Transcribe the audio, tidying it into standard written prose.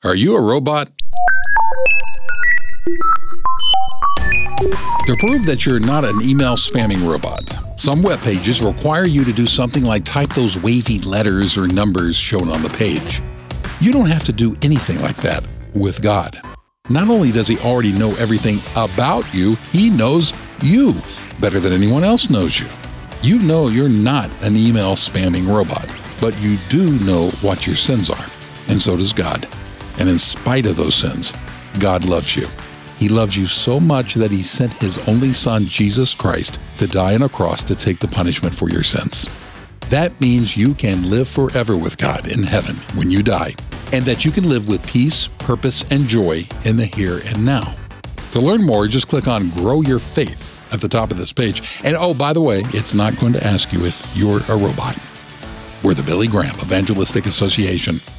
Are you a robot? To prove that you're not an email spamming robot, some web pages require you to do something like type those wavy letters or numbers shown on the page. You don't have to do anything like that with God. Not only does He already know everything about you, He knows you better than anyone else knows you. You know you're not an email spamming robot, but you do know what your sins are, and so does God. And in spite of those sins, God loves you. He loves you so much that He sent His only Son, Jesus Christ, to die on a cross to take the punishment for your sins. That means you can live forever with God in heaven when you die, and that you can live with peace, purpose, and joy in the here and now. To learn more, just click on Grow Your Faith at the top of this page. And oh, by the way, it's not going to ask you if you're a robot. We're the Billy Graham Evangelistic Association.